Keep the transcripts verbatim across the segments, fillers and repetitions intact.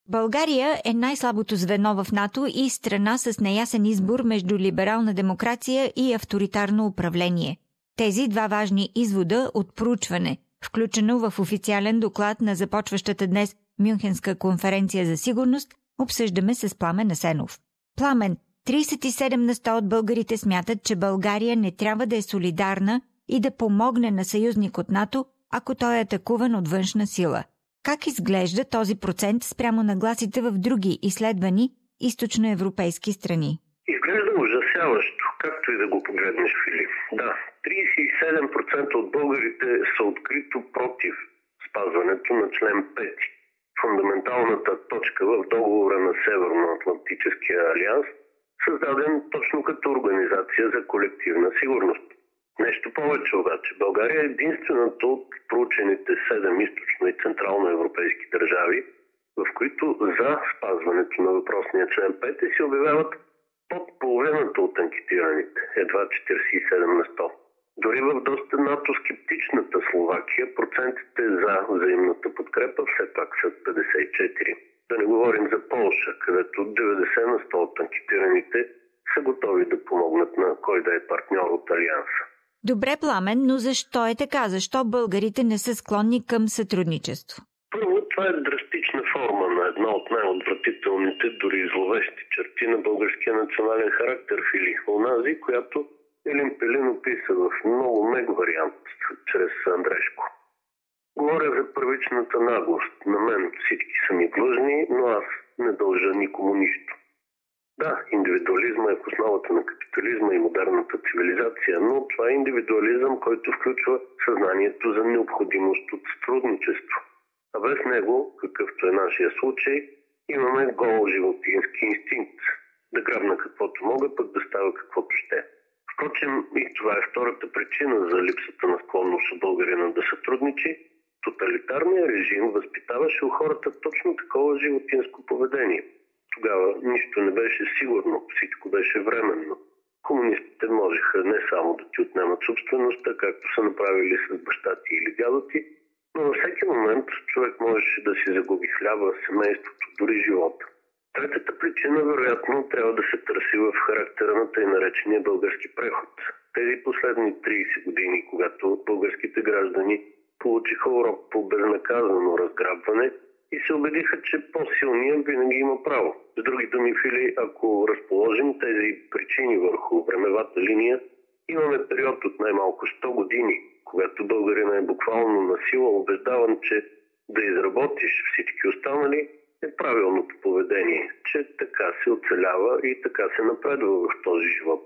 България е най-слабото звено в НАТО и страна с неясен избор между либерална демокрация и авторитарно управление. Тези два важни извода от проучване, включено в официален доклад на започващата днес Мюнхенска конференция за сигурност, обсъждаме с Пламен Асенов. Пламен, тридесет и седем на сто от българите смятат, че България не трябва да е солидарна и да помогне на съюзник от НАТО, ако той е атакуван от външна сила. Как изглежда този процент спрямо нагласите в други изследвани източноевропейски страни? Изглежда ужасяващо, както и да го погледнеш, Филип. Да, тридесет и седем процента от българите са открито против спазването на член пети. Фундаменталната точка в договора на Северноатлантическия алианс, създаден точно като организация за колективна сигурност. Нещо повече обаче, България е единствената от проучените седем източно и централно европейски държави, в които за спазването на въпросния член пети се обявяват под половината от анкетираните, едва четиридесет и седем на сто. Дори в доста НАТО-скептичната Словакия процентите за взаимната подкрепа все пак са петдесет и четири. Да не говорим за Полша, където деветдесет на сто от анкетираните са готови да помогнат на кой да е партньор от Алианса. Добре, Пламен, но защо е така? Защо българите не са склонни към сътрудничество? Първо, това е драстична форма на една от най-отвратителните, дори зловещи черти на българския национален характер, Фили. Онази, която Елин Пелин описа в много мега вариант чрез Андрешко. Говоря за първичната наглост. На мен всички са ми длъжни, но аз не дължа никому нищо. Да, индивидуализма е в основата на капитализма и модерната цивилизация, но това е индивидуализъм, който включва съзнанието за необходимост от сътрудничество. А без него, какъвто е нашия случай, имаме гол животински инстинкт. Да грабна каквото мога, пък да става каквото ще. Впрочем, и това е втората причина за липсата на склонност у българина да сътрудничи. Тоталитарният режим възпитаваше у хората точно такова животинско поведение. Тогава нищо не беше сигурно, всичко беше временно. Комунистите можеха не само да ти отнемат собствеността, както са направили с баща ти или дядо ти, но във всеки момент човек можеше да си загуби хляба, семейството, дори живота. Третата причина, вероятно, трябва да се търси в характера на тъй наречения български преход. Тези последни тридесет години, когато българските граждани получиха урок по безнаказано разграбване и се убедиха, че по-силният винаги има право. С други думи, Фили, ако разположим тези причини върху времевата линия, имаме период от най-малко сто години, когато българина е буквално на сила убеждаван, че да изработиш всички останали е правилното поведение, че така се оцелява и така се напредва в този живот.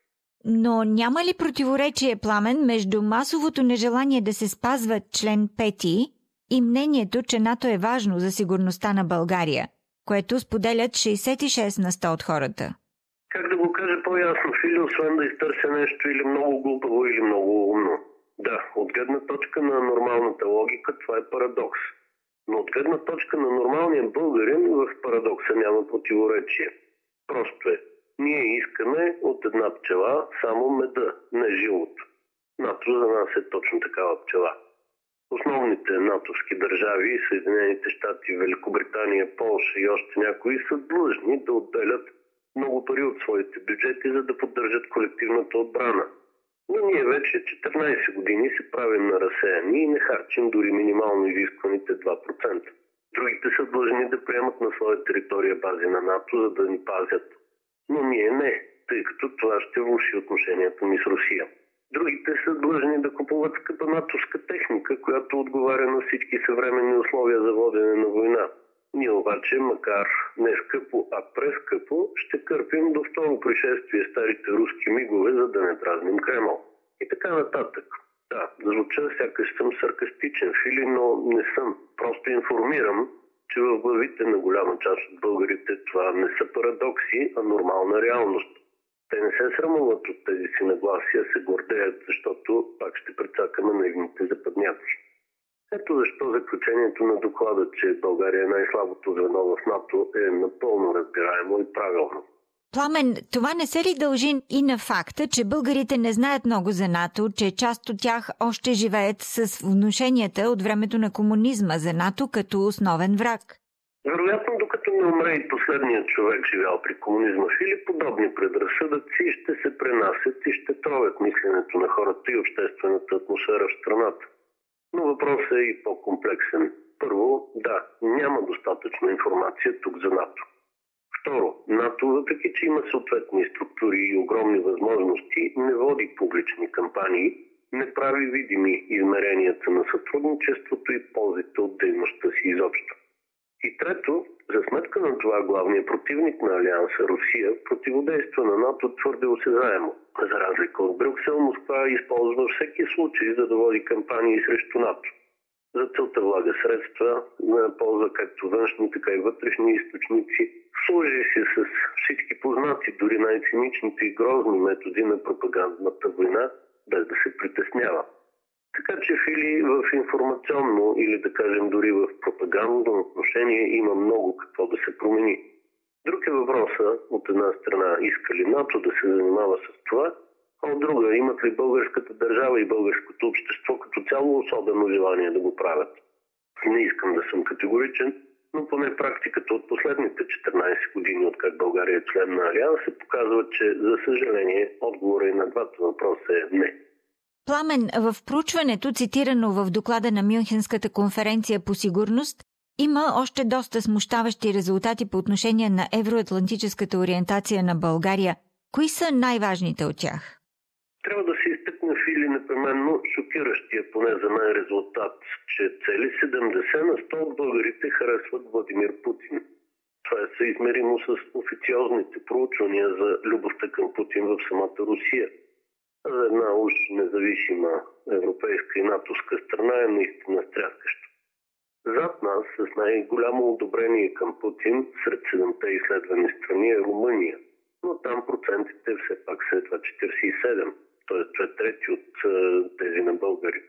Но няма ли противоречие, Пламен, между масовото нежелание да се спазва член пети и мнението, че НАТО е важно за сигурността на България, което споделят шейсет и шест на сто от хората? Как да го кажа по-ясно, Фили, освен да изтърся нещо или много глупаво, или много умно? Да, от гледна точка на нормалната логика това е парадокс. Но от гледна точка на нормалния българин в парадокса няма противоречие. Просто е. Ние искаме от една пчела само меда, не жилото. НАТО за нас е точно такава пчела. Основните натовски държави, Съединените щати, Великобритания, Полша и още някои са длъжни да отделят много пари от своите бюджети, за да поддържат колективната отбрана. Но ние вече четиринадесет години се правим на разсеяни и не харчим дори минимално изискваните два процента. Другите са длъжни да приемат на своя територия бази на НАТО, за да ни пазят. Но ние не, тъй като това ще влоши отношението ни с Русия. Другите са длъжни да купуват скъпа натовска техника, която отговаря на всички съвременни условия за водене на война. Ние обаче, макар не скъпо, а прескъпо, ще кърпим до второ пришествие старите руски мигове, за да не дразним Кремъл. И така нататък. Да, звуча сякаш съм саркастичен, Фили, но не съм. Просто информирам, че в главите на голяма част от българите това не са парадокси, а нормална реалност. Те не се срамуват от тези си нагласи, а се гордеят, защото пак ще прецакаме наивните западняци. Ето защо заключението на доклада, че България е най-слабото звено в НАТО, е напълно разбираемо и правилно. Пламен, това не се ли дължи и на факта, че българите не знаят много за НАТО, че част от тях още живеят с внушенията от времето на комунизма за НАТО като основен враг? Вероятно, докато не умре и последният човек, живял при комунизма, или подобни предразсъдъци ще се пренасят и ще тровят мисленето на хората и обществената атмосфера в страната. Но въпросът е и по-комплексен. Първо, да, няма достатъчно информация тук за НАТО. Второ, НАТО, въпреки че има съответни структури и огромни възможности, не води публични кампании, не прави видими измеренията на сътрудничеството и ползите от дейността си изобщо. И трето, за сметка на това главният противник на Алианса, Русия, противодейства на НАТО твърде осезаемо. За разлика от Брюксел, Москва използва всеки случай за да води кампании срещу НАТО. За целта влага средства, на полза както външни, така и вътрешни източници. Служи се с всички познати, дори най-циничните и грозни методи на пропагандната война, без да се притеснява. Така че или в информационно, или да кажем дори в пропагандно отношение има много какво да се промени. Друг е въпросът, от една страна иска ли НАТО да се занимава с това, а от друга имат ли българската държава и българското общество като цяло особено желание да го правят. Не искам да съм категоричен, но поне практиката от последните четиринайсет години, откак България е член на Алианса, показва, че за съжаление отговорът и на двата въпроса е не. Пламен, в проучването, цитирано в доклада на Мюнхенската конференция по сигурност, има още доста смущаващи резултати по отношение на евроатлантическата ориентация на България. Кои са най-важните от тях? Трябва да се изтъкне в или непременно шокиращия поне за мен резултат, че цели седемдесет на сто от българите харесват Владимир Путин. Това е съизмеримо с официозните проучвания за любовта към Путин в самата Русия. За една уж независима европейска и натовска страна е наистина стряскащо. Зад нас с най-голямо одобрение към Путин сред седемте изследвани страни е Румъния, но там процентите все пак са едва четирийсет и седем, т.е. две трети от тези на българите.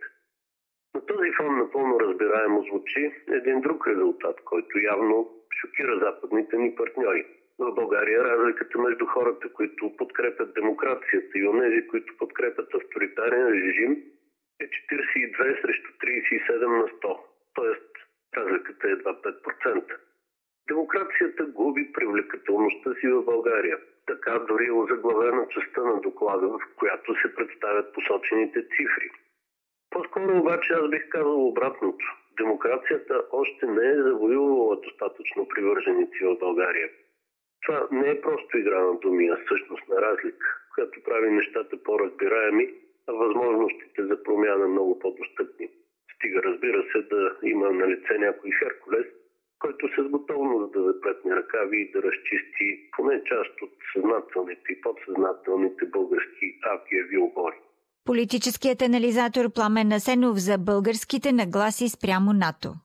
На този фон напълно разбираемо звучи един друг резултат, който явно шокира западните ни партньори. В България разликата между хората, които подкрепят демокрацията и онези, които подкрепят авторитарен режим, е четирийсет и две срещу трийсет и седем на сто, т.е. разликата е едва пет процента. Демокрацията губи привлекателността си в България. Така дори е озаглавена частта на доклада, в която се представят посочените цифри. По-скоро обаче аз бих казал обратното. Демокрацията още не е завоювала достатъчно привърженици в България. Това не е просто игра на думи, а всъщност на разлика, която прави нещата по-разбираеми, а възможностите за промяна много по-достъпни. Стига, разбира се, да има на лице някой Херкулес, който с готовност да заплетне ръкави и да разчисти поне част от съзнателните и подсъзнателните български авиобори. Политическият анализатор Пламен Асенов за българските нагласи спрямо НАТО.